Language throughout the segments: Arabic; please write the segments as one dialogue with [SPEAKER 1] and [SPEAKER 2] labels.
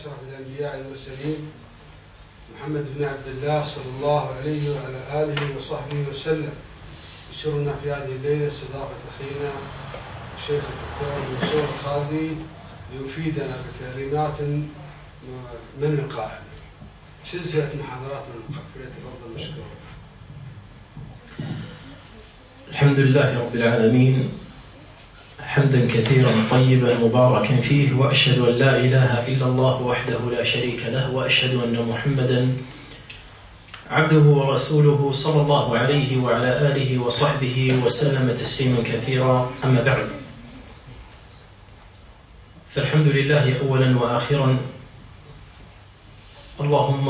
[SPEAKER 1] أشرف الأنبياء والمرسلين محمد بن عبد الله صلى الله عليه وعلى آله وصحبه وسلم. يسرنا في هذه الليلة استضافة أخينا الشيخ الدكتور منصور الخالدي ليفيدنا بكلمات من القائل سلسلة محاضرات من القائل، فليتفضل مشكورا.
[SPEAKER 2] الحمد لله رب العالمين، حمدا كثيرا طيبا مباركا فيه، وأشهد أن لا إله إلا الله وحده لا شريك له، وأشهد أن محمدا عبده ورسوله صلى الله عليه وعلى آله وصحبه وسلم تسليما كثيرا. أما بعد، فالحمد لله أولا وآخرا. اللهم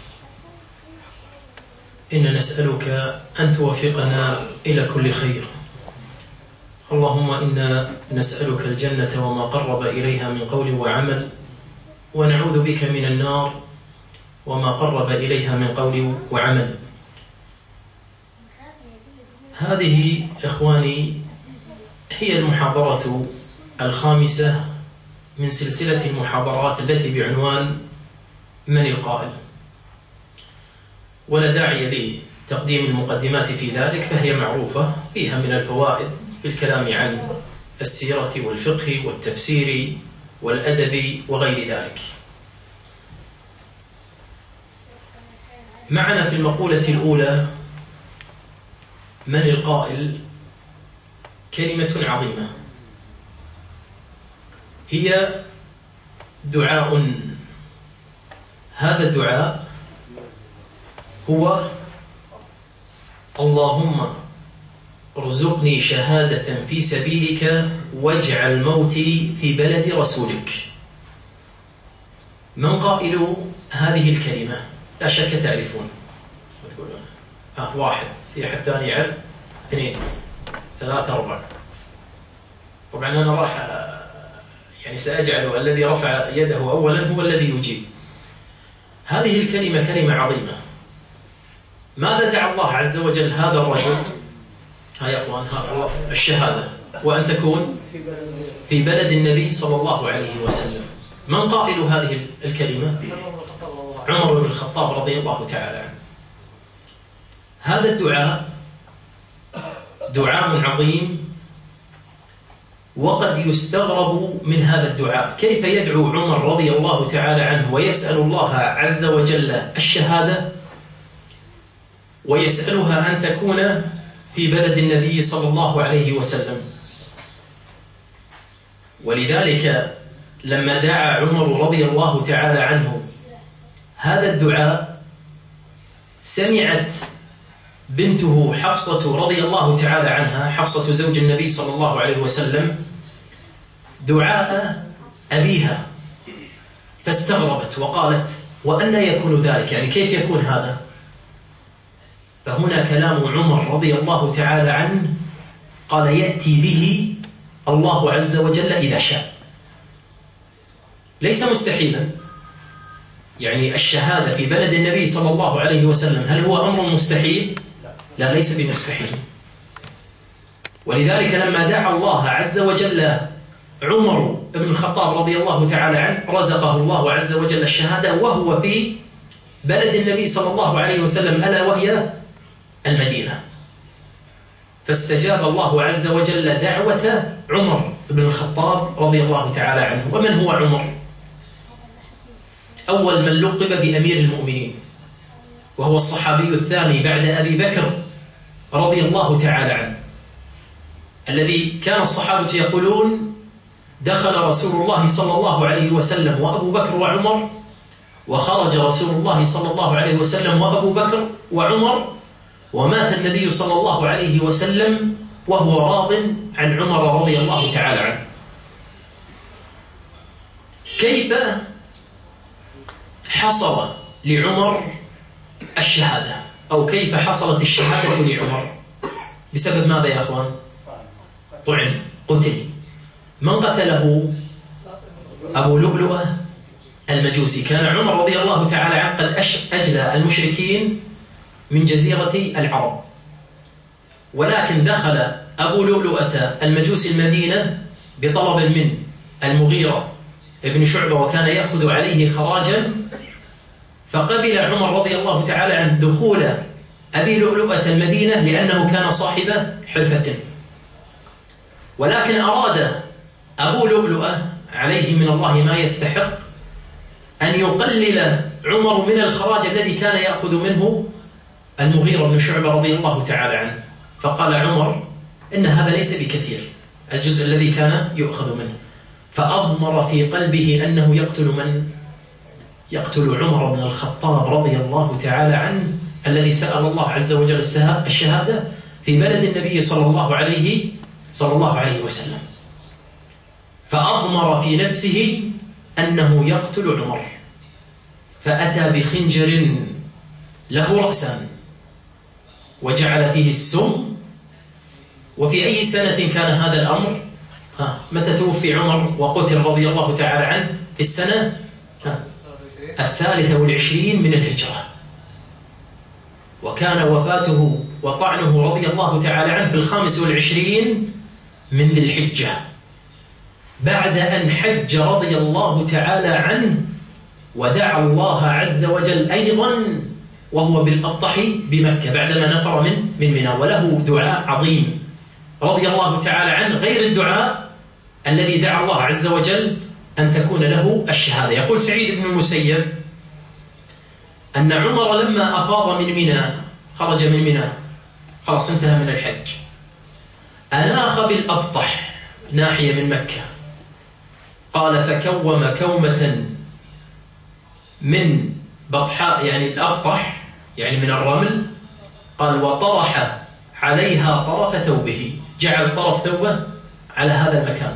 [SPEAKER 2] إنا نسألك أن توفقنا إلى كل خير. اللهم إنا نسألك الجنة وما قرب إليها من قول وعمل، ونعوذ بك من النار وما قرب إليها من قول وعمل. هذه إخواني هي المحاضرة الخامسة من سلسلة المحاضرات التي بعنوان من القائل، ولا داعي لتقديم المقدمات في ذلك، فهي معروفة، فيها من الفوائد في الكلام عن السيرة والفقه والتفسير والأدب وغير ذلك. معنا في المقولة الأولى من القائل كلمة عظيمة، هي دعاء. هذا الدعاء هو: اللهم ارزقني شهادة في سبيلك واجعل موتي في بلد رسولك. من قائل هذه الكلمة؟ لا شك تعرفون. واحد، في أحد ثاني يعرف؟ اثنين، ثلاثة، أربعة. طبعا أنا راح سأجعل الذي رفع يده أولا هو الذي يجيب. هذه الكلمة كلمة عظيمة. ماذا دعا الله عز وجل هذا الرجل؟ يا أخوان، الشهادة، وأن تكون في بلد النبي صلى الله عليه وسلم. من قائل هذه الكلمة؟ عمر بن الخطاب رضي الله تعالى عنه. هذا الدعاء دعاء عظيم، وقد يستغرب من هذا الدعاء. كيف يدعو عمر رضي الله تعالى عنه ويسأل الله عز وجل الشهادة، ويسألها أن تكون في بلد النبي صلى الله عليه وسلم؟ ولذلك لما دعا عمر رضي الله تعالى عنه هذا الدعاء، سمعت بنته حفصة رضي الله تعالى عنها، حفصة زوج النبي صلى الله عليه وسلم، دعاء أبيها، فاستغربت وقالت: وأن يكون ذلك؟ كيف يكون هذا؟ فهنا كلام عمر رضي الله تعالى عنه، قال: يأتي به الله عز وجل إذا شاء. ليس مستحيلا. الشهادة في بلد النبي صلى الله عليه وسلم هل هو أمر مستحيل؟ لا، ليس بمستحيل. ولذلك لما دعا الله عز وجل عمر بن الخطاب رضي الله تعالى عنه، رزقه الله عز وجل الشهادة وهو في بلد النبي صلى الله عليه وسلم، ألا وهي المدينة. فاستجاب الله عز وجل دعوة عمر بن الخطاب رضي الله تعالى عنه. ومن هو عمر؟ أول من لقب بأمير المؤمنين، وهو الصحابي الثاني بعد أبي بكر رضي الله تعالى عنه، الذي كان الصحابة يقولون: دخل رسول الله صلى الله عليه وسلم وأبو بكر وعمر، وخرج رسول الله صلى الله عليه وسلم وأبو بكر وعمر، ومات النبي صلى الله عليه وسلم وهو راض عن عمر رضي الله تعالى عنه. كيف حصل لعمر الشهادة، أو كيف حصلت الشهادة لعمر؟ بسبب ماذا يا أخوان؟ طعن، قتل. من قتله؟ أبو لؤلؤة المجوسي. كان عمر رضي الله تعالى عنه قد أجلى المشركين من جزيرة العرب، ولكن دخل أبو لؤلؤة المجوسي المدينة بطلب من المغيرة بن شعبة وكان يأخذ عليه خراجا، فقبل عمر رضي الله تعالى عنه دخول أبي لؤلؤة المدينة لأنه كان صاحب حرفة، ولكن أراد أبو لؤلؤة عليه من الله ما يستحق أن يقلل عمر من الخراج الذي كان يأخذ منه المغيرة بن شعبة رضي الله تعالى عنه، فقال عمر إن هذا ليس بكثير الجزء الذي كان يؤخذ منه، فأضمر في قلبه أنه يقتل عمر بن الخطاب رضي الله تعالى عنه الذي سأل الله عز وجل الشهادة في بلد النبي صلى الله عليه وسلم، فأضمر في نفسه أنه يقتل عمر، فأتى بخنجر له رأسان وجعل فيه السم. وفي أي سنة كان هذا الأمر؟ متى توفي عمر وقتل رضي الله تعالى عنه؟ في السنة 23 من الهجرة، وكان وفاته وطعنه رضي الله تعالى عنه في 25 من ذي الحجة، بعد أن حج رضي الله تعالى عنه ودعا الله عز وجل أيضا وهو بالأبطح بمكة بعدما نفر من منى، وله دعاء عظيم رضي الله تعالى عنه غير الدعاء الذي دعا الله عز وجل أن تكون له الشهادة. يقول سعيد بن المسيب أن عمر لما أفاض من منى، خرج من منى خلاص انتهى من الحج، أناخ بالأبطح ناحية من مكة، قال فكوم كومة من بطحاء يعني الأبطح يعني من الرمل، قال وطرح عليها طرف ثوبه، جعل طرف ثوبه على هذا المكان،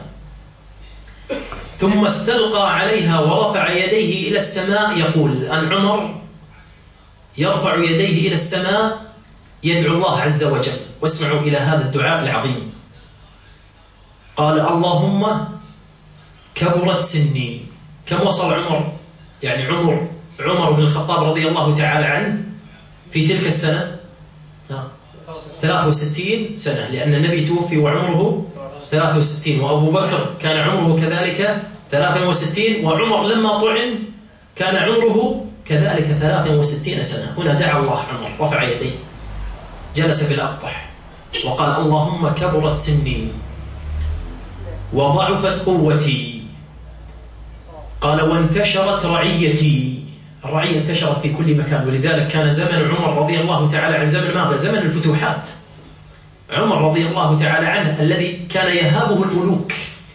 [SPEAKER 2] ثم استلقى عليها ورفع يديه إلى السماء، يقول أن عمر يرفع يديه إلى السماء يدعو الله عز وجل، واسمعوا إلى هذا الدعاء العظيم، قال اللهم كبرت سني. كم وصل عمر؟ يعني عمر بن الخطاب رضي الله تعالى عنه في تلك السنة 63 سنة، لأن النبي توفي وعمره 63، وأبو بكر كان عمره كذلك 63، وعمر لما طعن كان عمره كذلك 63 سنة. هنا دعا الله عمر، رفع يديه، جلس بالأقطح وقال اللهم كبرت سني وضعفت قوتي، قال وانتشرت رعيتي، الرعية انتشرت في كل مكان، ولذلك كان زمن عمر رضي الله تعالى عن زمن ماذا؟ زمن الفتوحات. عمر رضي الله تعالى عنه الذي كان يهابه الملوك،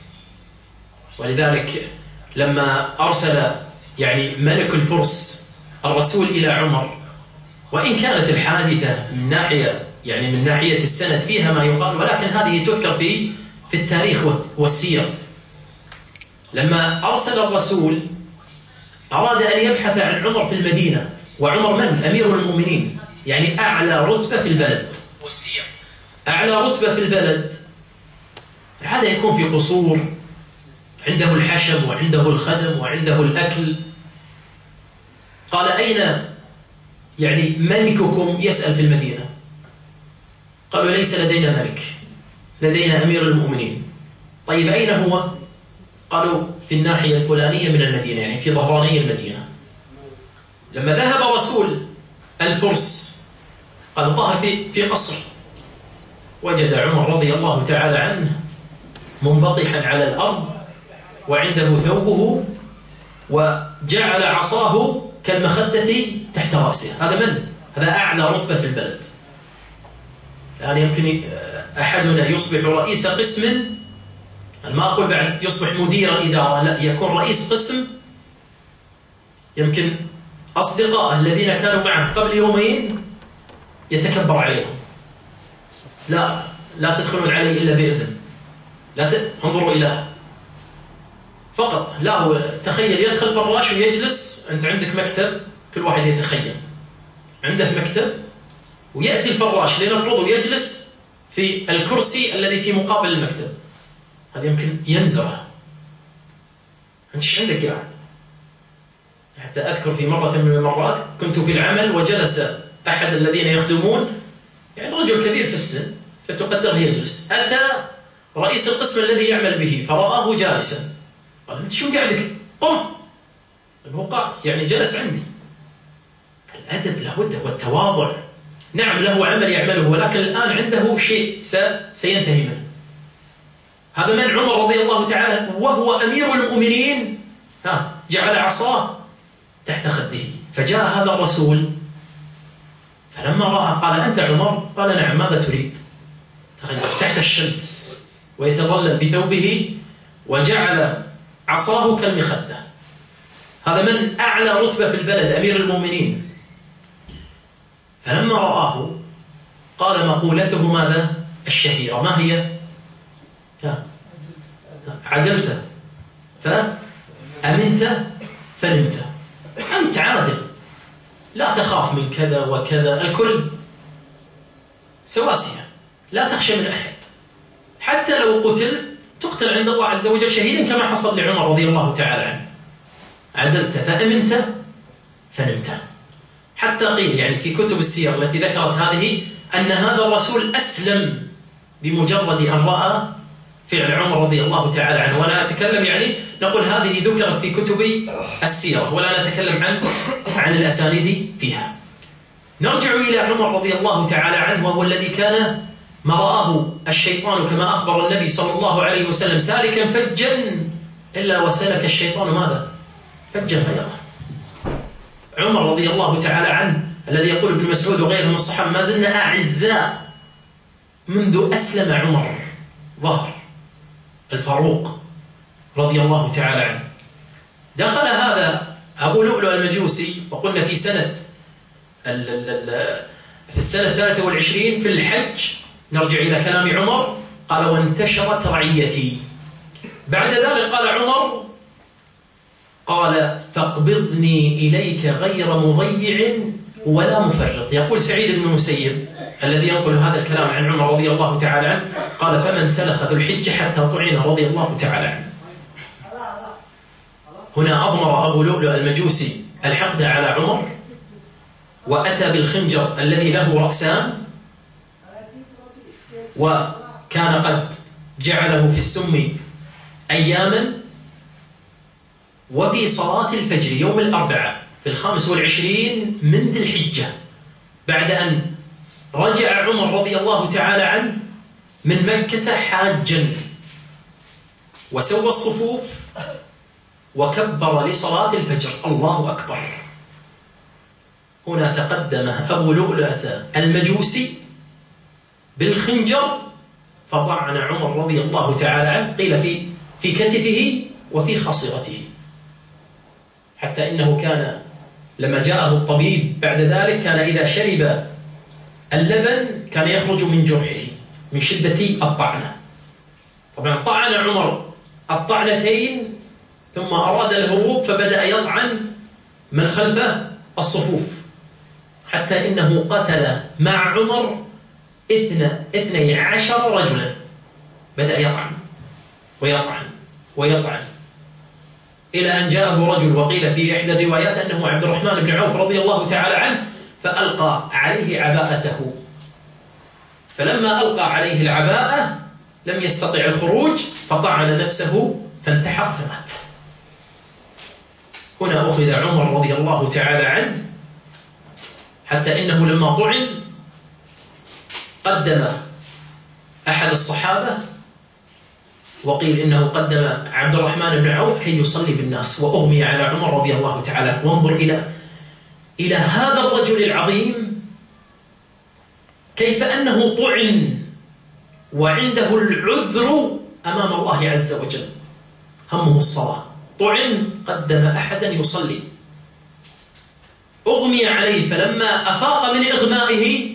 [SPEAKER 2] ولذلك لما أرسل يعني ملك الفرس الرسول إلى عمر، وإن كانت الحادثة من ناحية السند فيها ما يقال، ولكن هذه تذكر في التاريخ والسير، لما أرسل الرسول أراد أن يبحث عن عمر في المدينة، وعمر من؟ أمير المؤمنين، يعني أعلى رتبة في البلد، أعلى رتبة في البلد، هذا يكون في قصور، عنده الحشم وعنده الخدم وعنده الأكل. قال أين يعني ملككم؟ يسأل في المدينة، قالوا ليس لدينا ملك، لدينا أمير المؤمنين. طيب أين هو؟ قالوا في الناحية الفلانية من المدينة، يعني في ظهراني المدينة. لما ذهب رسول الفرس قال الظاهر في قصر، وجد عمر رضي الله تعالى عنه منبطحا على الأرض وعنده ثوبه، وجعل عصاه كالمخدة تحت رأسه. هذا من؟ هذا أعلى رتبة في البلد. الآن يمكن أحدنا يصبح رئيس قسم، ما أقول بعد يصبح مدير إدارة، لا، يكون رئيس قسم، يمكن أصدقاء الذين كانوا معه قبل يومين يتكبر عليهم، لا تدخلون عليه إلا بإذن، انظروا إلى فقط، لا هو تخيل يدخل فراش ويجلس، أنت عندك مكتب، كل واحد يتخيل عنده مكتب، ويأتي الفراش لنفرضه يجلس في الكرسي الذي في مقابل المكتب، هذا يمكن ينزعه، أنت ايش عندك قاعد؟ حتى أذكر في مرة من المرات كنت في العمل وجلس أحد الذين يخدمون، يعني رجل كبير في السن، فتقدره يجلس، أتى رئيس القسم الذي يعمل به فرآه جالسا، قال أنت شو قاعدك؟ قم. الوقع يعني جلس عندي. الأدب لابد والتواضع. نعم له عمل يعمله، ولكن الآن عنده شيء سينتهي منه. هذا من عمر رضي الله تعالى وهو أمير المؤمنين جعل عصاه تحت خده. فجاء هذا الرسول فلما رأى قال: أنت عمر؟ قال: نعم. ماذا تريد؟ تحت الشمس ويتظلل بثوبه وجعل عصاه كالمخدة. هذا من أعلى رتبة في البلد، أمير المؤمنين. فلما رآه قال مقولته ماذا؟ الشهيرة، ما هي؟ عدلت فأمنت فنمت. أنت عادل، لا تخاف من كذا وكذا، الكل سواسية، لا تخشى من أحد، حتى لو قتلت تقتل عند الله عز وجل شهيدا، كما حصل لعمر رضي الله تعالى عنه. عدلت فأمنت فنمت. حتى قيل يعني في كتب السير التي ذكرت هذه أن هذا الرسول أسلم بمجرد أن رأى فعل عمر رضي الله تعالى عنه. ولا أتكلم يعني نقول هذه ذكرت في كتب السيرة ولا نتكلم عن الأسانيد فيها. نرجع إلى عمر رضي الله تعالى عنه، وهو الذي كان ما رآه الشيطان كما أخبر النبي صلى الله عليه وسلم سالكا فجا إلا وسلك الشيطان ماذا؟ فجا غيره. عمر رضي الله تعالى عنه الذي يقول ابن مسعود وغيره من الصحابة: ما زلنا أعزاء منذ أسلم عمر ظهر الفاروق رضي الله تعالى عنه. دخل هذا أبو لؤلؤ المجوسي، وقلنا في سنة في السنة 23 في الحج، نرجع إلى كلام عمر، قال: وانتشرت رعيتي. بعد ذلك قال عمر: قال: فاقبضني إليك غير مضيع ولا مفرط. يقول سعيد بن المسيب الذي ينقل هذا الكلام عن عمر رضي الله تعالى عنه، قال: فمن سلخ ذو الحجة حتى طعن رضي الله تعالى عنه. هنا أضمر أبو لؤلؤ المجوسي الحقد على عمر، وأتى بالخنجر الذي له رأسان، وكان قد جعله في السم أياما. وفي صلاة الفجر يوم الأربعاء في 25 من ذي الحجة، بعد أن رجع عمر رضي الله تعالى عنه من مكة حاجا، وسوى الصفوف وكبر لصلاة الفجر، الله أكبر. هنا تقدم أبو لؤلؤة المجوسي بالخنجر فطعن عمر رضي الله تعالى عنه، قيل في كتفه وفي خاصرته، حتى إنه كان لما جاءه الطبيب بعد ذلك كان إذا شرب اللبن كان يخرج من جرحه من شدة الطعنة. طبعا طعن عمر الطعنتين ثم أراد الهروب، فبدأ يطعن من خلف الصفوف، حتى إنه قتل مع عمر 12 رجلا. بدأ يطعن ويطعن ويطعن إلى أن جاءه رجل، وقيل في إحدى الروايات أنه عبد الرحمن بن عوف رضي الله تعالى عنه، فألقى عليه عباءته. فلما ألقى عليه العباءة لم يستطع الخروج، فطعن نفسه فانتحر فمات. هنا أخذ عمر رضي الله تعالى عنه، حتى إنه لما طعن قدم أحد الصحابة، وقيل إنه قدم عبد الرحمن بن عوف كي يصلي بالناس، وأغمي على عمر رضي الله تعالى. وانظر إلى هذا الرجل العظيم كيف أنه طعن وعنده العذر أمام الله عز وجل، همه الصلاة، طعن قدم أحدا يصلي، أغمي عليه. فلما أفاق من إغمائه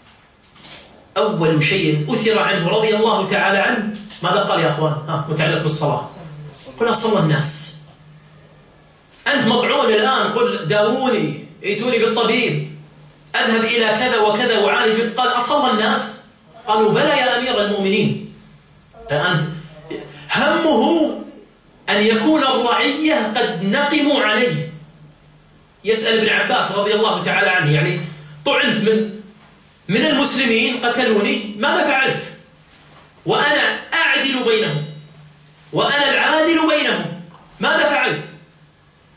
[SPEAKER 2] أول شيء أثر عنه رضي الله تعالى عنه ماذا قال يا أخوان؟ متعلق بالصلاة. قل صلى الناس، أنت مطعون الآن، قل داووني، ائتوني بالطبيب، أذهب إلى كذا وكذا وعالج. قال: أصلى الناس؟ قالوا: بلى يا أمير المؤمنين. الآن همه أن يكون الرعية قد نقموا عليه. يسأل ابن عباس رضي الله تعالى عنه، يعني طعنت من المسلمين، قتلوني، ماذا فعلت؟ وأنا أعدل بينهم وأنا العادل بينهم، ماذا فعلت؟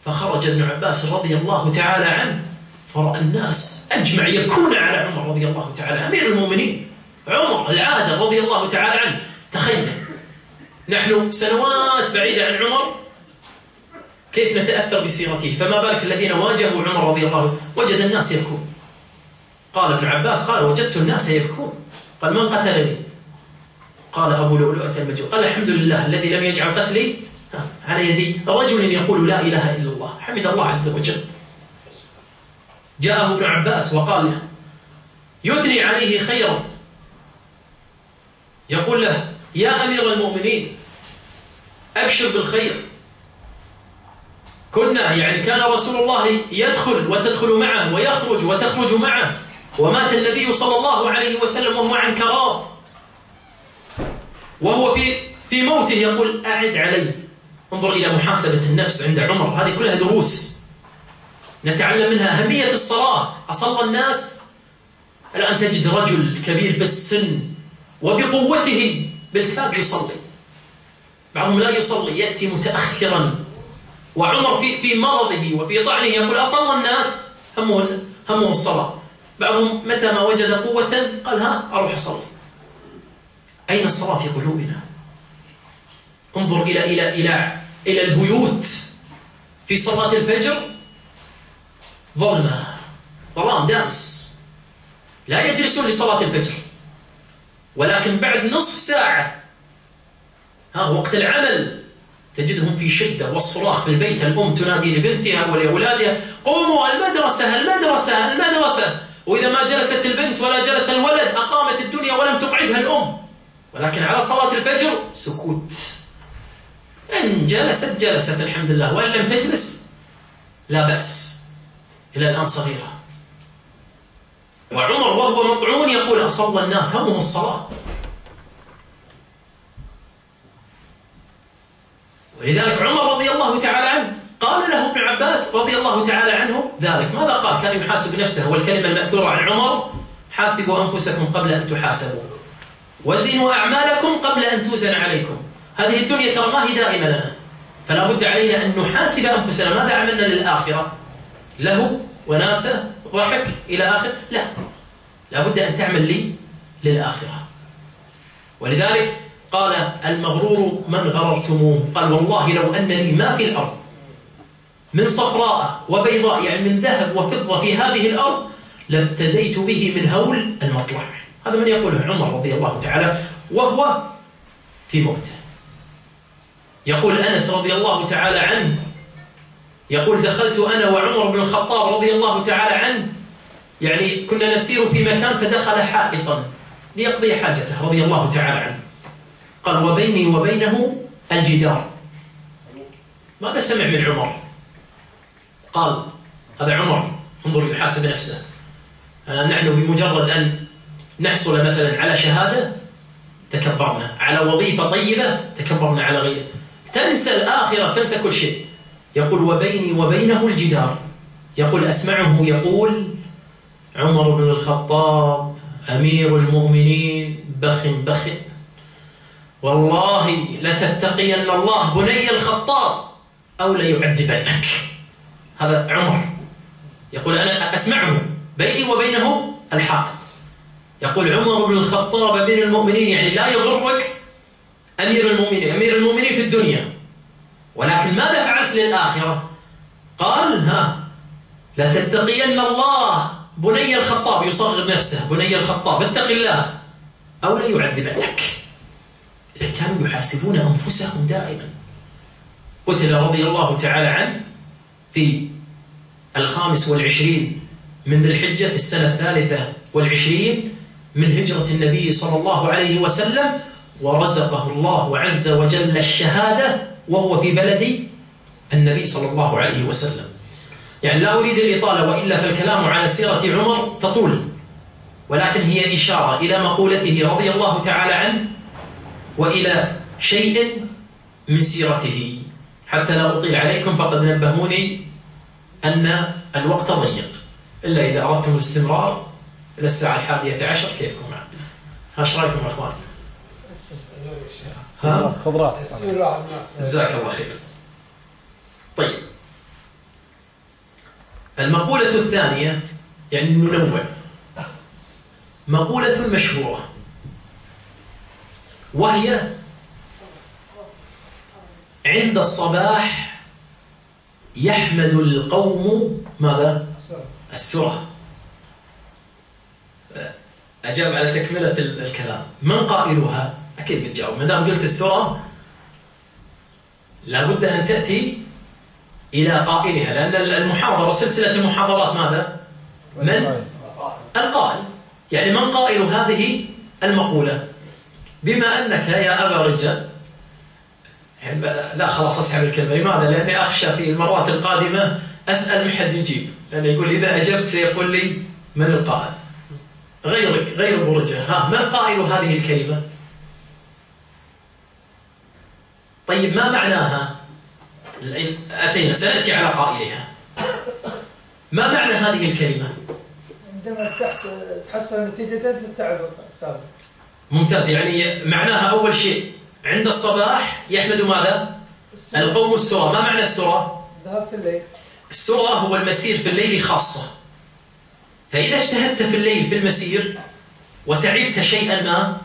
[SPEAKER 2] فخرج ابن عباس رضي الله تعالى عنه فرأى الناس أجمع يبكون على عمر رضي الله تعالى، أمير المؤمنين عمر العادل رضي الله تعالى عنه. تخيل نحن سنوات بعيدة عن عمر كيف نتأثر بسيرته، فما بالك الذين واجهوا عمر رضي الله عنه. وجد الناس يبكون. قال ابن عباس قال وجدت الناس يبكون. قال من قتلني؟ قال أبو لؤلؤة المجوس. قال الحمد لله الذي لم يجعل قتلي على يدي رجل يقول لا إله إلا الله. حمد الله عز وجل. جاءه ابن عباس وقال له يثني عليه خيرا، يقول له يا أمير المؤمنين أبشر بالخير، كنا يعني كان رسول الله يدخل وتدخل معه ويخرج وتخرج معه، ومات النبي صلى الله عليه وسلم وهو عن كراب، وهو في موته يقول أعد علي. انظر إلى محاسبة النفس عند عمر، هذه كلها دروس نتعلم منها أهمية الصلاة. أصلى الناس؟ الآن تجد رجل كبير في السن وبقوته بالكاد يصلي، بعضهم لا يصلي يأتي متأخرا، وعمر في مرضه وفي طعنه يقول أصلى الناس؟ همه الصلاة. بعضهم متى ما وجد قوة قال ها أروح أصلي. أين الصلاة في قلوبنا؟ انظر إلى البيوت في صلاة الفجر ظلام دامس، لا يجلسون لصلاة الفجر، ولكن بعد نصف ساعة وقت العمل تجدهم في شدة والصراخ في البيت. الأم تنادي لبنتها ولأولادها قوموا المدرسة المدرسة المدرسة، وإذا ما جلست البنت ولا جلس الولد أقامت الدنيا ولم تقعدها الأم. ولكن على صلاة الفجر سكوت، إن جلست الحمد لله، وإن لم تجلس لا بأس، إلى الآن صغيرة. وعمر وهو مطعون يقول أصلى الناس؟ همهم الصلاة. ولذلك عمر رضي الله تعالى عنه قال له ابن عباس رضي الله تعالى عنه ذلك. ماذا قال؟ كان يحاسب نفسه، والكلمة المأثورة عن عمر حاسبوا أنفسكم قبل أن تحاسبوا، وزنوا أعمالكم قبل أن توزن عليكم. هذه الدنيا ترى ما هي دائمة لنا، فلا بد علينا أن نحاسب أنفسنا ماذا عملنا للآخرة، له وناسه ضحك إلى آخر، لا بد أن تعمل للآخرة. ولذلك قال المغرور من غررتموه، قال والله لو أن لي ما في الأرض من صفراء وبيضاء، يعني من ذهب وفضة في هذه الأرض، لابتديت به من هول المطلع. هذا من يقوله عمر رضي الله تعالى وهو في موته. يقول أنس رضي الله تعالى عنه يقول دخلت أنا وعمر بن الخطاب رضي الله تعالى عنه، يعني كنا نسير في مكان فدخل حائطا ليقضي حاجته رضي الله تعالى عنه. قال وبيني وبينه الجدار. ماذا سمع من عمر؟ قال هذا عمر، انظر يحاسب نفسه. نحن بمجرد أن نحصل مثلا على شهادة تكبرنا، على وظيفة طيبة تكبرنا على غيره، تنسى الآخرة، تنسى كل شيء. يقول وبيني وبينه الجدار. يقول أسمعه يقول عمر بن الخطاب أمير المؤمنين بخ والله لتتقين الله بني الخطاب أو ليعذبنك. هذا عمر يقول أنا أسمعه بيني وبينه الحائط. يقول عمر بن الخطاب أمير المؤمنين، يعني لا يغرك أمير المؤمنين في الدنيا، ولكن ماذا فعلت للآخرة؟ قال لتتقين الله بني الخطاب، يصغر نفسه بني الخطاب اتق الله أو ليعذبنك. إذا كانوا يحاسبون أنفسهم دائما. قتل رضي الله تعالى عنه في 25 من ذي الحجة في السنة 23 من هجرة النبي صلى الله عليه وسلم، ورزقه الله عز وجل الشهادة وهو في بلد النبي صلى الله عليه وسلم. يعني لا أريد الإطالة، وإلا فالكلام على سيرة عمر تطول، ولكن هي إشارة إلى مقولته رضي الله تعالى عنه وإلى شيء من سيرته. حتى لا أطيل عليكم فقد نبهوني أن الوقت ضيق، إلا إذا أردتم الاستمرار إلى الساعة 11 كيفكم معنا؟ ايش رايكم يا اخوان؟
[SPEAKER 3] خضرات.
[SPEAKER 2] جزاك الله خير. طيب المقولة الثانية يعني ننوع. مقولة مشهورة وهي عند الصباح يحمد القوم ماذا؟ السرى. أجاب على تكملة الكلام. من قائلها؟ أكيد بتجاوب. ما دام قلت السرى لابد أن تأتي إلى قائلها، لأن المحاضرة سلسلة المحاضرات ماذا؟ من؟ القائل. يعني من قائل هذه المقولة؟ بما أنك يا أبا رجال، لا خلاص أسحب الكلمة. لماذا؟ لأني أخشى في المرات القادمة أسأل محد يجيب، لأنه يقول إذا أجبت سيقول لي من القائل. غيرك غير أبو رجال. ها، من قائل هذه الكلمة؟ طيب ما معناها؟ أتينا سنأتي على قائلها. ما معنى هذه الكلمة؟
[SPEAKER 3] عندما تحصل نتيجة التعب السابق.
[SPEAKER 2] ممتاز. يعني معناها أول شيء عند الصباح يحمد ماذا؟ القوم السرى. ما معنى السرى؟
[SPEAKER 3] ذهب في الليل.
[SPEAKER 2] السرى هو المسير في الليل خاصة. فإذا اجتهدت في الليل في المسير وتعبت شيئا ما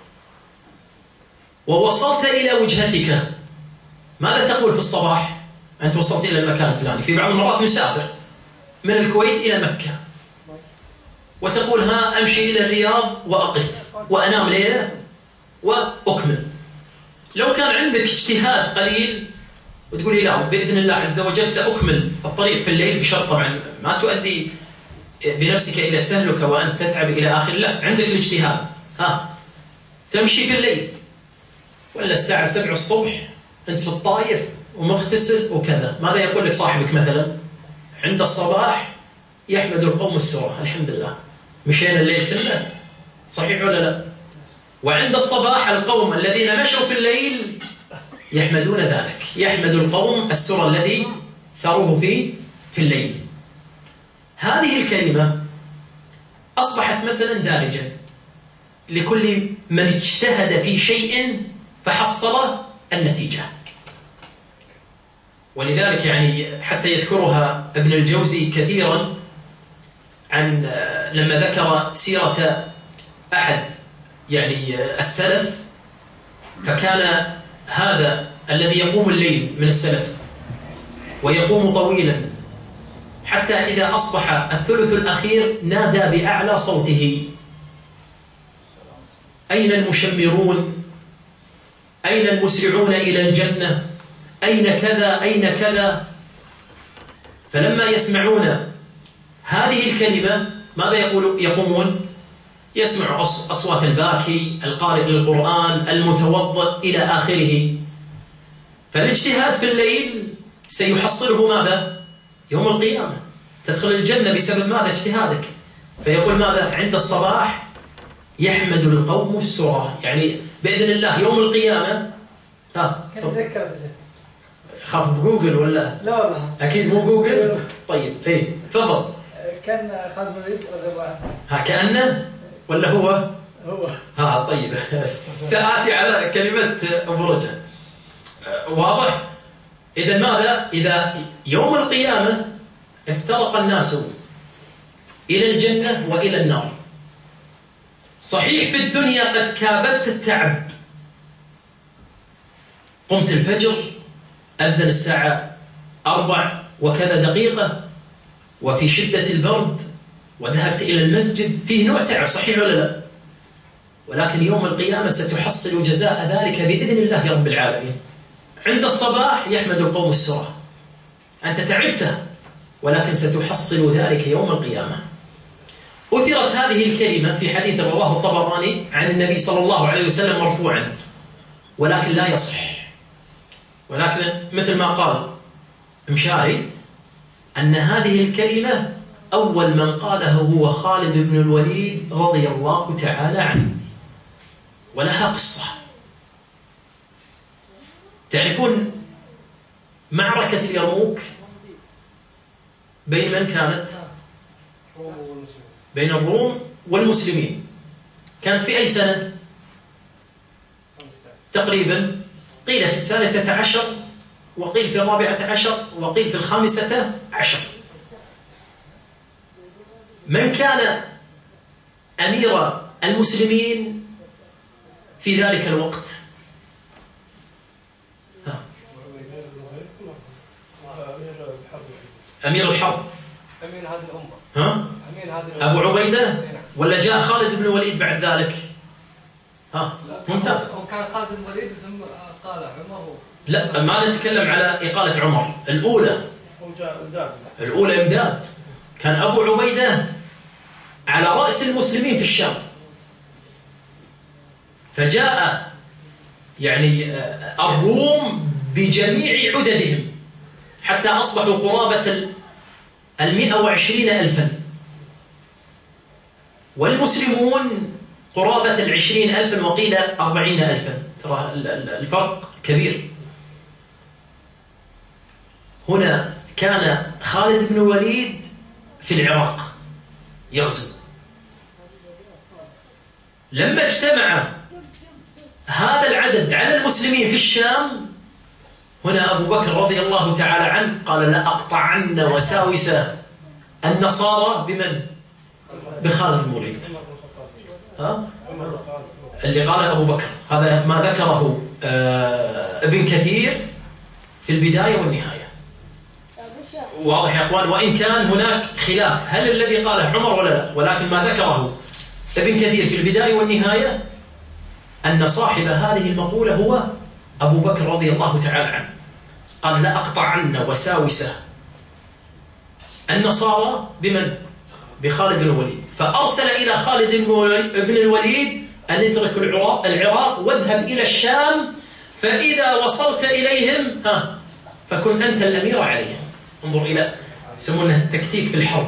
[SPEAKER 2] ووصلت إلى وجهتك، ماذا تقول في الصباح؟ أنت وصلت إلى المكان الفلاني. في بعض المرات مسافر من الكويت إلى مكة وتقول ها أمشي إلى الرياض وأقف وأنام ليلة وأكمل. لو كان عندك اجتهاد قليل وتقول لا بإذن الله عز وجل سأكمل الطريق في الليل، بشرط طبعا ما تؤدي بنفسك إلى التهلكة وأن تتعب إلى آخر، لا عندك الاجتهاد، ها تمشي في الليل ولا الساعة 7 الصبح أنت في الطائف ومغتسل وكذا. ماذا يقول لك صاحبك مثلا؟ عند الصباح يحمد القوم السرى. الحمد لله مشينا الليل كله، صحيح ولا لا؟ وعند الصباح القوم الذين مشوا في الليل يحمدون ذلك. يحمد القوم السرى الذي ساروه في الليل. هذه الكلمة أصبحت مثلا دارجة لكل من اجتهد في شيء فحصل النتيجة. ولذلك يعني حتى يذكرها ابن الجوزي كثيرا عن لما ذكر سيرة أحد يعني السلف، فكان هذا الذي يقوم الليل من السلف ويقوم طويلا حتى إذا أصبح الثلث الأخير نادى بأعلى صوته: أين المشمرون؟ أين المسرعون إلى الجنة؟ أين كذا أين كذا؟ فلما يسمعون هذه الكلمة ماذا يقومون؟ يسمع أصوات الباكي، القارئ للقرآن، المتوضئ إلى آخره. فالاجتهاد في الليل سيحصله ماذا؟ يوم القيامة تدخل الجنة بسبب ماذا؟ اجتهادك. فيقول ماذا؟ عند الصباح يحمد القوم السرى، يعني بإذن الله يوم القيامة. خاف بجوجل ولا؟
[SPEAKER 3] لا والله
[SPEAKER 2] أكيد مو جوجل. طيب إيه تفضل.
[SPEAKER 3] كان خالد بن الوليد رضي الله عنه.
[SPEAKER 2] ها كأنه ولا هو؟ ها طيب سآتي على كلمة أبو رجل. واضح؟ إذا ماذا؟ إذا يوم القيامة افترق الناس إلى الجنة وإلى النار. صحيح في الدنيا قد كابدت التعب، قمت الفجر أذن الساعة 4 وكذا دقيقة وفي شدة البرد وذهبت إلى المسجد، فيه نوع تعب، صحيح ولا لا؟ ولكن يوم القيامة ستحصل جزاء ذلك بإذن الله رب العالمين. عند الصباح يحمد القوم السرى، أنت تعبت ولكن ستحصل ذلك يوم القيامة. أثرت هذه الكلمة في حديث رواه الطبراني عن النبي صلى الله عليه وسلم مرفوعا، ولكن لا يصح. ولكن مثل ما قال مشاري أن هذه الكلمة أول من قاله هو خالد بن الوليد رضي الله تعالى عنه، ولها قصة. تعرفون معركة اليرموك بين من كانت؟ بين الروم والمسلمين. كانت في أي سنة؟ تقريبا قيل في 13 وقيل في 14 وقيل في 15. من كان أمير المسلمين في ذلك الوقت؟ أمير الحرب،
[SPEAKER 4] أمير هذه الأمة،
[SPEAKER 2] ها؟
[SPEAKER 4] أمير هذه الأمة.
[SPEAKER 2] أبو عبيدة ولا جاء خالد بن الوليد بعد ذلك؟ ها ممتاز.
[SPEAKER 4] وكان خالد بن الوليد ثم قال عمر.
[SPEAKER 2] لا، ما نتكلم على إقالة عمر. الأولى إمداد. كان أبو عبيدة على رأس المسلمين في الشام، فجاء يعني الروم بجميع عددهم حتى أصبحوا قرابة 120,000، والمسلمون قرابة 20,000 وقيل 40,000. ترى الفرق كبير. هنا كان خالد بن الوليد في العراق يغزو. لما اجتمع هذا العدد على المسلمين في الشام، هنا أبو بكر رضي الله تعالى عنه قال: لأقطعن وساوس النصارى بمن؟ بخالد بن الوليد. اللي قال أبو بكر هذا ما ذكره ابن كثير في البداية والنهاية. واضح يا أخوان؟ وإن كان هناك خلاف هل الذي قاله عمر ولا لا، ولكن ما ذكره ابن كثير في البداية والنهاية أن صاحب هذه المقولة هو أبو بكر رضي الله تعالى عنه. قال: لأقطعن وساوس النصارى بمن؟ بخالد بن الوليد. فأرسل إلى خالد بن الوليد أن يترك العراق واذهب إلى الشام، فإذا وصلت إليهم فكن أنت الأمير عليهم. انظر إلى يسمونه التكتيك في الحرب.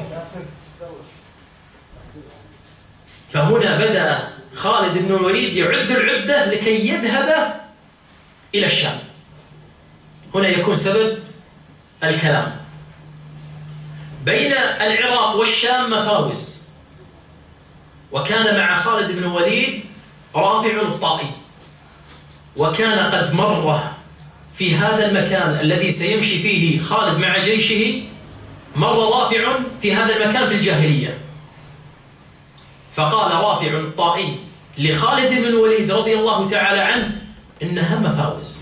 [SPEAKER 2] فهنا بدأ خالد بن الوليد يعد العدة لكي يذهب إلى الشام. هنا يكون سبب الكلام. بين العراق والشام مفاوز، وكان مع خالد بن الوليد رافع الطائي، وكان قد مر في هذا المكان الذي سيمشي فيه خالد مع جيشه، مر رافع في هذا المكان في الجاهلية، فقال رافع الطائي لخالد بن الوليد رضي الله تعالى عنه: إنها مفاوز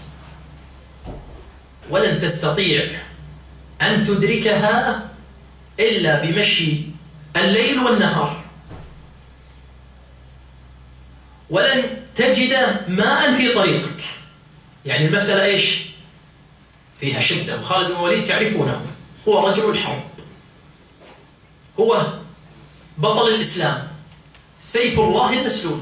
[SPEAKER 2] ولن تستطيع أن تدركها إلا بمشي الليل والنهار، ولن تجد ماء في طريقك. يعني المسألة إيش؟ فيها شدة. وخالد بن الوليد تعرفونه، هو رجل الحرب، هو بطل الإسلام، سيف الله المسلول.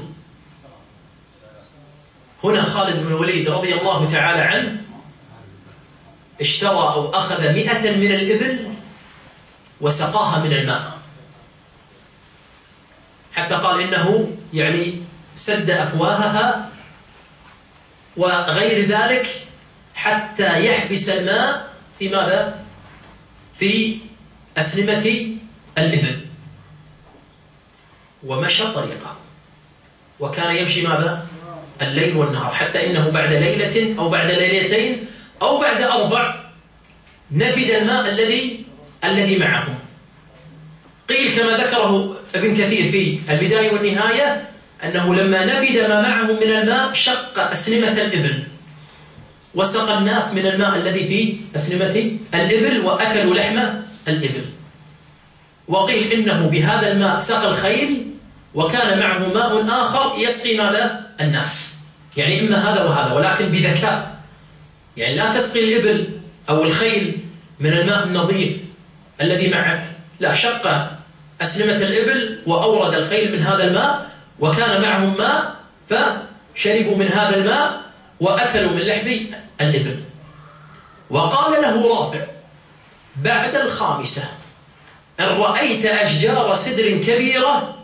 [SPEAKER 2] هنا خالد بن الوليد رضي الله تعالى عنه اشترى أو أخذ 100 من الإبل وسقاها من الماء، حتى قال إنه يعني سد أفواهها وغير ذلك حتى يحبس الماء في ماذا؟ في أسلمة الإبل. ومشى طريقه، وكان يمشي ماذا؟ الليل والنهار، حتى إنه بعد ليلة أو بعد ليلتين أو بعد 4 نفد الماء الذي معهم. قيل كما ذكره ابن كثير في البداية والنهاية أنه لما نفد ما معهم من الماء شق أسلمة الإبل، وسقى الناس من الماء الذي في أسلمة الإبل وأكلوا لحم الإبل. وقيل إنه بهذا الماء سقى الخيل، وكان معه ماء آخر يسقي ماذا؟ الناس. يعني إما هذا وهذا، ولكن بذكاء. يعني لا تسقي الإبل أو الخيل من الماء النظيف الذي معك، لا، شق أسلمة الإبل وأورد الخيل من هذا الماء، وكان معهم ماء فشربوا من هذا الماء وأكلوا من لحم الإبل. وقال له رافع بعد 5: إن رأيت أشجار سدر كبيرة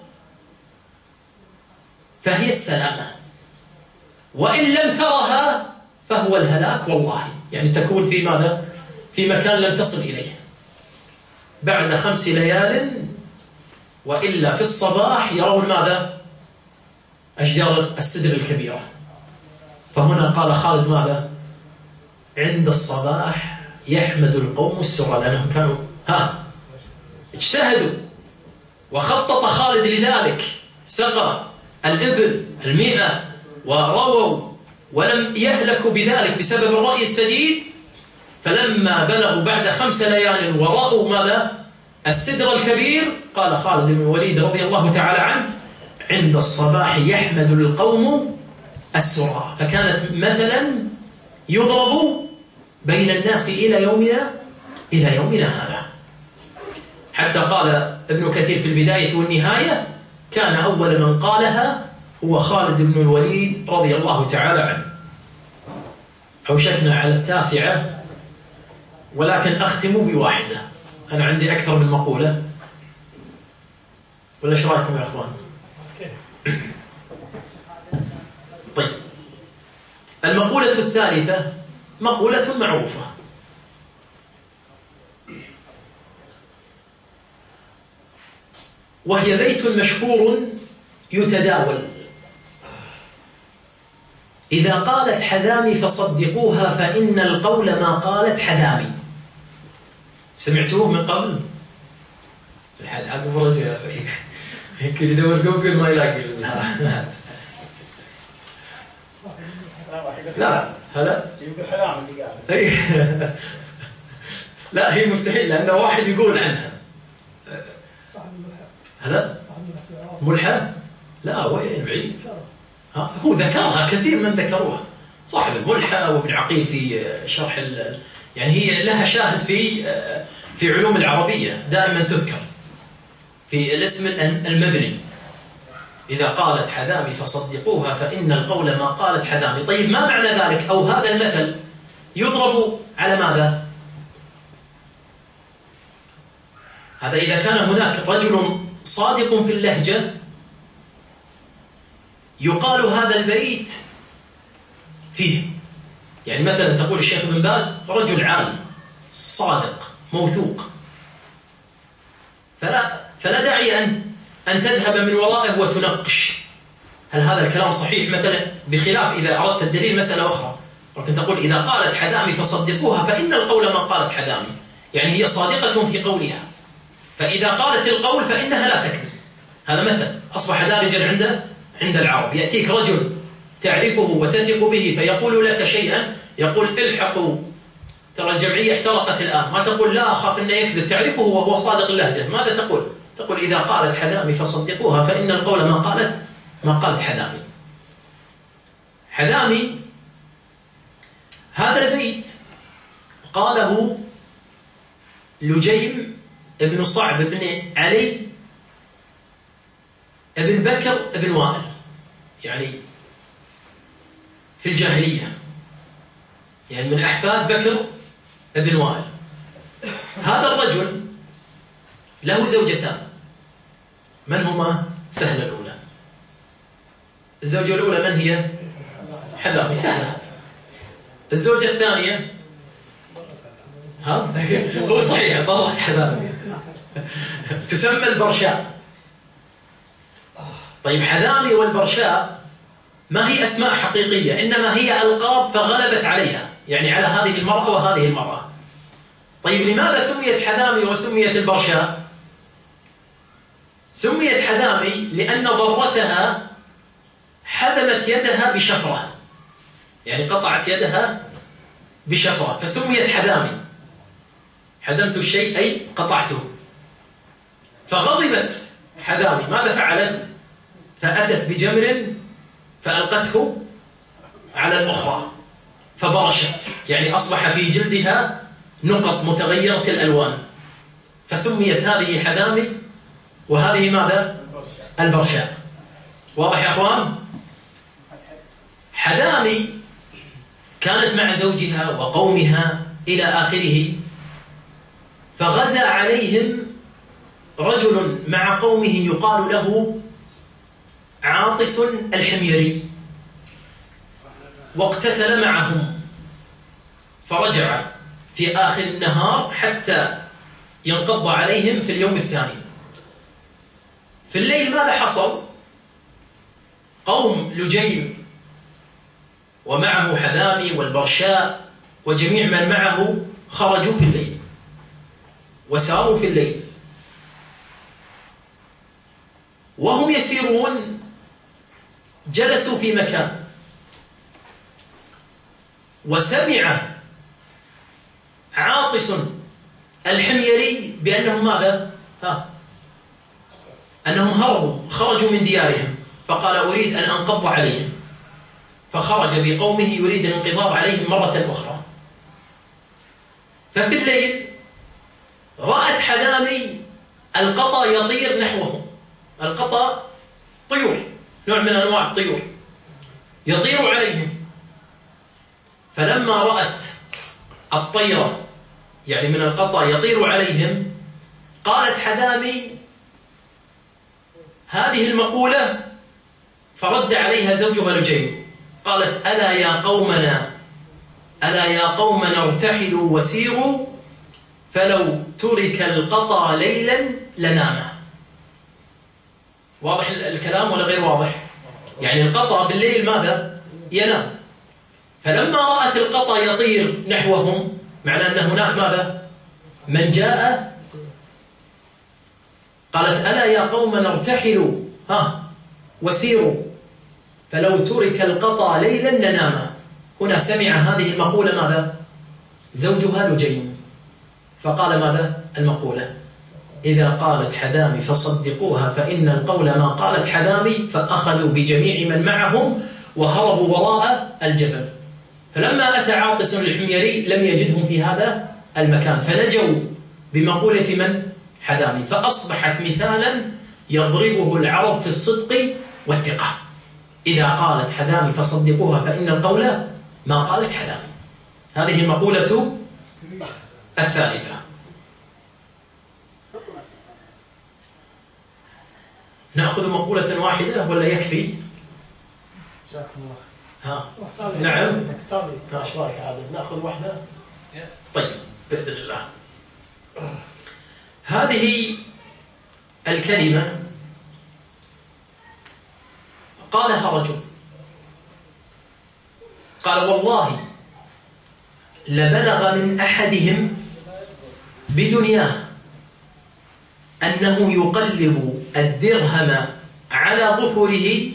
[SPEAKER 2] فهي السلامة، وإن لم ترها فهو الهلاك والله. يعني تكون في ماذا؟ في مكان لن تصل إليه بعد 5 ليال، وإلا في الصباح يرون ماذا؟ أشجار السدر الكبيرة. فهنا قال خالد ماذا؟ عند الصباح يحمد القوم السرى، لأنهم كانوا اجتهدوا وخطط خالد لذلك، سقى الإبل 100 ورووا ولم يهلكوا بذلك بسبب الرأي السديد. فلما بلغوا بعد 5 ليال ورأوا ماذا؟ السدر الكبير، قال خالد بن الوليد رضي الله تعالى عنه: عند الصباح يحمد القوم السرى. فكانت مثلا يضرب بين الناس إلى يومنا هذا. حتى قال ابن كثير في البداية والنهاية: كان أول من قالها هو خالد بن الوليد رضي الله تعالى عنه. أوشكنا على 9، ولكن أختم بواحدة. أنا عندي أكثر من مقولة، ولا إيش رأيكم يا أخوان؟ طيب، المقولة الثالثة مقولة معروفة، وهي بيت مشهور يتداول: إذا قالت حذامي فصدقوها فإن القول ما قالت حذامي. سمعتوه من قبل؟ الحال عقب رجع يمكن يدور جوجل ما يلاقي. لا هلا
[SPEAKER 5] يقول حرام اللي قاعد.
[SPEAKER 2] لا هي مستحيل، لأنه واحد يقول عنها. هلا ملحى؟ لا وين بعيد. هو ذكرها، كثير من ذكروها، صاحب الملحى وابن عقيل في شرح يعني هي لها شاهد في علوم العربية، دائما تذكر في الاسم المبني: إذا قالت حذامي فصدقوها فإن القول ما قالت حذامي. طيب، ما معنى ذلك؟ أو هذا المثل يضرب على ماذا؟ هذا إذا كان هناك رجل صادق في اللهجة يقال هذا البيت فيه. يعني مثلا تقول الشيخ ابن باز رجل عالم صادق موثوق، فلا داعي أن تذهب من ورائه وتنقش هل هذا الكلام صحيح مثلا، بخلاف إذا أردت الدليل مسألة أخرى، ولكن تقول إذا قالت حذامي فصدقوها فإن القول ما قالت حذامي، يعني هي صادقة في قولها، فإذا قالت القول فإنها لا تكذب. هذا مثل أصبح دارجا عند العرب. يأتيك رجل تعرفه وتثق به فيقول لك شيئا، يقول الحقوا ترى الجمعية احترقت الآن، ما تقول لا أخاف أنه يكذب، تعرفه وهو صادق اللهجة. ماذا تقول؟ تقول إذا قالت حذامي فصدقوها فإن القول ما قالت حذامي. حذامي هذا البيت قاله لجيم ابن صعب بن علي ابن بكر ابن وائل، يعني في الجاهلية، يعني من أحفاد بكر ابن وائل. هذا الرجل له زوجتان، من هما؟ سهلة الأولى. الزوجة الأولى من هي؟ حذامي، سهلة. الزوجة الثانية هو صحيح طلعت حذامي، تسمى البرشاء. طيب، حذامي والبرشاء ما هي أسماء حقيقية، إنما هي ألقاب فغلبت عليها، يعني على هذه المرأة وهذه المرأة. طيب، لماذا سميت حذامي وسميت البرشاء؟ سميت حذامي لأن ضرتها حذمت يدها بشفرة، يعني قطعت يدها بشفرة فسميت حذامي. حذمت الشيء أي قطعته. فغضبت حذامي، ماذا فعلت؟ فأتت بجمر فألقته على الأخرى فبرشت، يعني أصبح في جلدها نقط متغيرة الألوان، فسميت هذه حذامي وهذه ماذا؟ البرشاء. واضح يا أخوان؟ حذامي كانت مع زوجها وقومها إلى آخره، فغزا عليهم رجل مع قومه يقال له عاطس الحميري، واقتتل معهم، فرجع في آخر النهار حتى ينقض عليهم في اليوم الثاني. في الليل ماذا حصل؟ قوم لجيم ومعه حذامي والبرشاء وجميع من معه خرجوا في الليل وساروا في الليل، وهم يسيرون جلسوا في مكان وسمع عاطس الحميري بأنهم ماذا؟ أنهم هربوا خرجوا من ديارهم، فقال أريد أن أنقض عليهم، فخرج بقومه يريد الانقضاض عليهم مرة أخرى. ففي الليل رأت حذامي القطا يطير نحوهم. القطا طيور، نوع من أنواع الطيور يطير عليهم. فلما رأت الطيرة يعني من القطا يطير عليهم قالت حذامي هذه المقولة، فرد عليها زوجها لجيم قالت ألا يا قومنا ارتحلوا وسيروا فلو ترك القطا ليلا لنام. واضح الكلام ولا غير واضح؟ يعني القطا بالليل ماذا؟ ينام. فلما رأت القطا يطير نحوهم معنى أن هناك ماذا؟ من جاء. قالت ألا يا قومنا ارتحلوا وسيروا فلو ترك القطا ليلا لنام. هنا سمع هذه المقولة ماذا؟ زوجها لجيم، فقال ماذا؟ المقولة إذا قالت حذامي فصدقوها فإن القول ما قالت حذامي، فأخذوا بجميع من معهم وهربوا وراء الجبل. فلما أتى عاطس الحميري لم يجدهم في هذا المكان، فنجوا بمقولة من؟ حذامي، فأصبحت مثالا يضربه العرب في الصدق والثقة. إذا قالت حذامي فصدقوها فإن القول ما قالت حذامي. هذه المقولة الثالثة. نأخذ مقولة واحدة ولا يكفي؟ نعم. ايش رايك عادل؟ نأخذ واحدة؟ طيب بإذن الله. هذه الكلمة قالها رجل قال والله لبلغ من أحدهم بدنياه أنه يقلب الدرهم على ظفره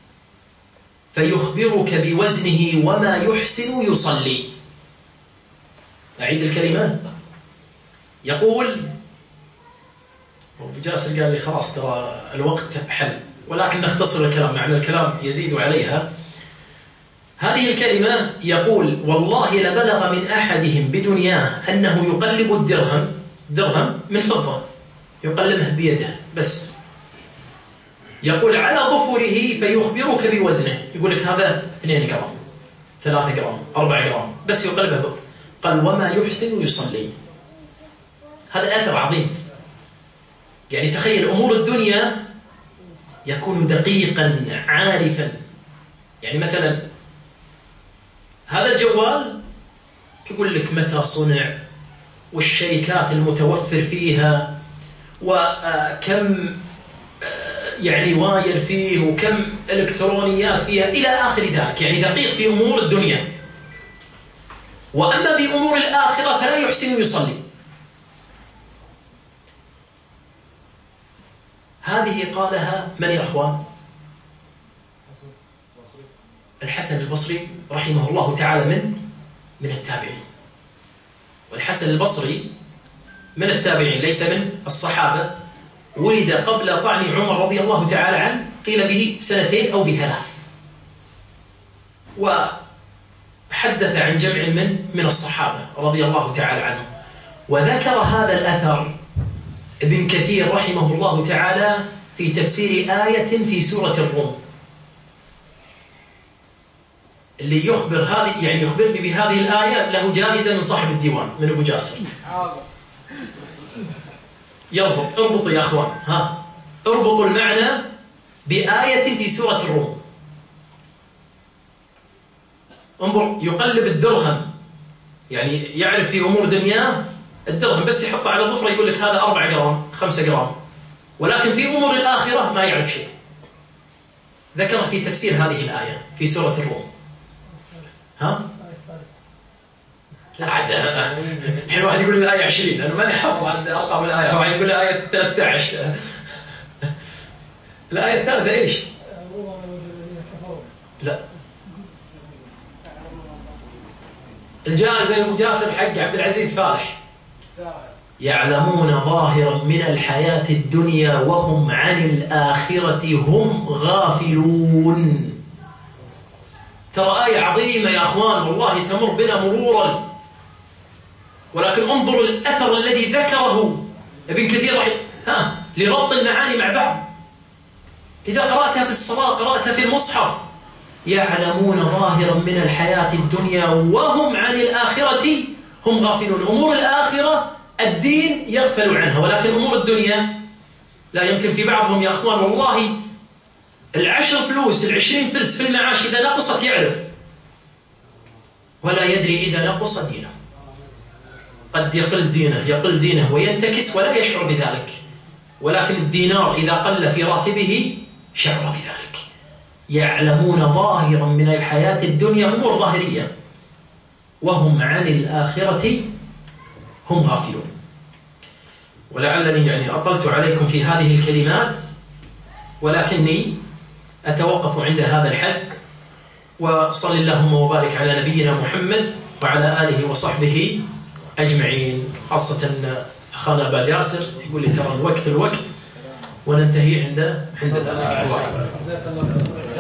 [SPEAKER 2] فيخبرك بوزنه وما يحسن يصلي. أعيد الكلمة. يقول أبو جاسر قال لي خلاص ترى الوقت حل، ولكن نختصر الكلام مع أن الكلام يزيد عليها. هذه الكلمة يقول والله لبلغ من أحدهم بدنياه أنه يقلب الدرهم، درهم من فضة يقلبه بيده بس، يقول على ظفره فيخبرك بوزنه، يقول لك هذا 2 جرام 3 جرام 4 جرام بس يقلبه. قال وما يحسن يصلي. هذا أثر عظيم. يعني تخيل أمور الدنيا يكون دقيقا عارفا. يعني مثلا هذا الجوال يقول لك متى صنع والشركات المتوفر فيها وكم يعني واير فيه وكم إلكترونيات فيها إلى آخر ذلك. يعني دقيق في أمور الدنيا. وأما بأمور الآخرة فلا يحسن يصلي. هذه قالها من يا أخوان؟ الحسن البصري رحمه الله تعالى من التابعين. والحسن البصري من التابعين ليس من الصحابة. ولد قبل طعن عمر رضي الله تعالى عنه، قيل به 2 أو 3. وحدث عن جمع من الصحابة رضي الله تعالى عنهم. وذكر هذا الأثر ابن كثير رحمه الله تعالى في تفسير آية في سورة الروم. اللي يخبر هذه يعني يخبرني بهذه الآية له جائزة من صاحب الديوان من أبو جاسر. اربطوا يا أخوان، اربطوا المعنى بآية في سورة الروم. انظر، يقلب الدرهم، يعني يعرف في أمور دنياه الدرهم بس يحطه على ظفره يقول لك هذا 4 جرام 5 جرام، ولكن في أمور الآخرة ما يعرف شيء. ذكر في تفسير هذه الآية في سورة الروم. لا عاد الحين واحد يقول الآية 20، أنا ماني حافظ عن أرقام الآية، واحد يقول الآية 13. الآية الثالثة إيش؟ لا، الجائزة يوم جاسم حق عبد العزيز فالح. يعلمون ظاهرا من الحياة الدنيا وهم عن الآخرة هم غافلون. ترى آية عظيمة يا أخوان، والله تمر بنا مرورا، ولكن انظروا الأثر الذي ذكره ابن كثير لربط المعاني مع بعض. إذا قرأتها في الصلاة قرأتها في المصحف. يعلمون ظاهرا من الحياة الدنيا وهم عن الآخرة هم غافلون. أمور الآخرة الدين يغفل عنها، ولكن أمور الدنيا لا. يمكن في بعضهم يا أخوان والله 10 فلوس 20 فلس في المعاش إذا نقصت يعرف، ولا يدري إذا نقص دينه. قد يقل دينه وينتكس ولا يشعر بذلك، ولكن الدينار إذا قل في راتبه شعر بذلك. يعلمون ظاهرا من الحياة الدنيا، أمور ظاهرية، وهم عن الآخرة هم غافلون. ولعلني يعني أطلت عليكم في هذه الكلمات، ولكني أتوقف عند هذا الحد. وصل اللهم وبارك على نبينا محمد وعلى آله وصحبه أجمعين. خاصة أخانا أبا جاسر يقول لي ترى الوقت وننتهي عند ذلك.